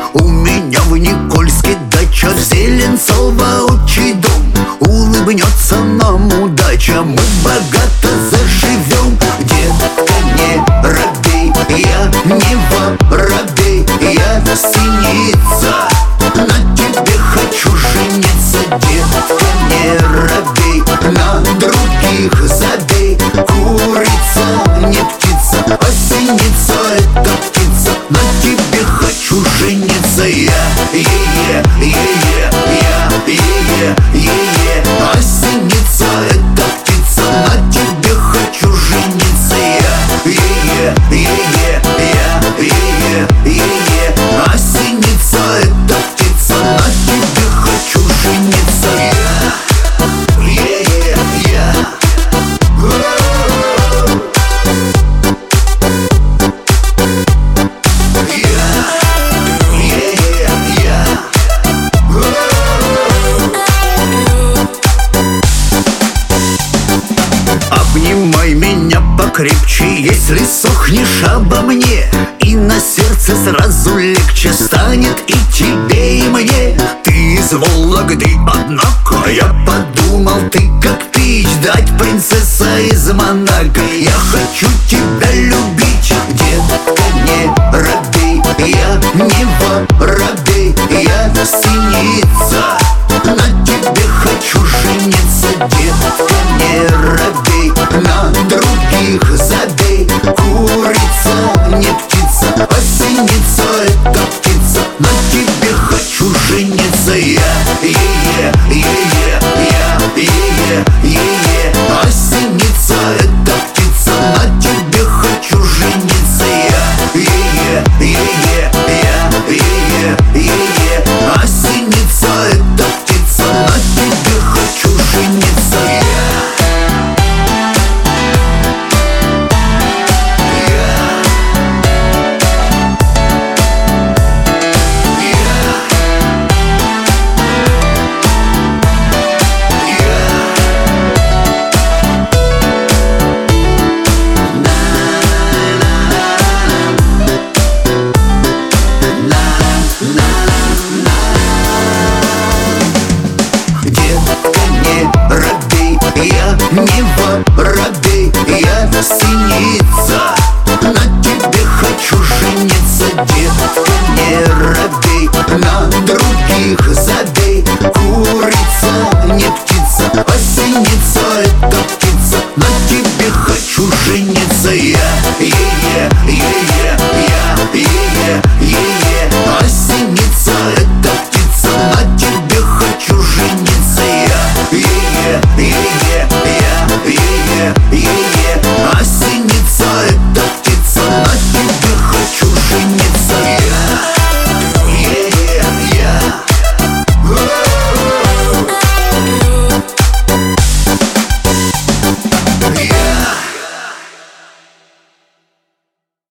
У меня в Никольске дача, в Зеленцово отчий дом. Улыбнется нам удача, мы богато заживем. Детка, не робей, я не воробей, я синица, на тебе хочу жениться. Детка, не робей, на других забей. Курица, не птица, а синица — это птица. На тебе хочу жениться я, а синица — это птица. На тебе хочу жениться я, а синица — это птица. На тебе хочу жениться я. Обнимай меня покрепче, если сохнешь обо мне, и на сердце сразу легче станет и тебе, и мне. Ты из Вологды, однако я подумал, ты как пить дать, принцесса из Монако. Я хочу тебя любить, детка, не робей, я не воробей, я синица, на тебе хочу жениться. Детка, не робей, на других забей. Курица, не птица, а синица — это птица. На тебе хочу жениться я, а синица — это птица. На тебе хочу жениться я, а синица — это птица. На тебе хочу жениться я. Не воробей, я синица, на тебе хочу жениться. Детка, не робей, на других забей. Курица, не птица,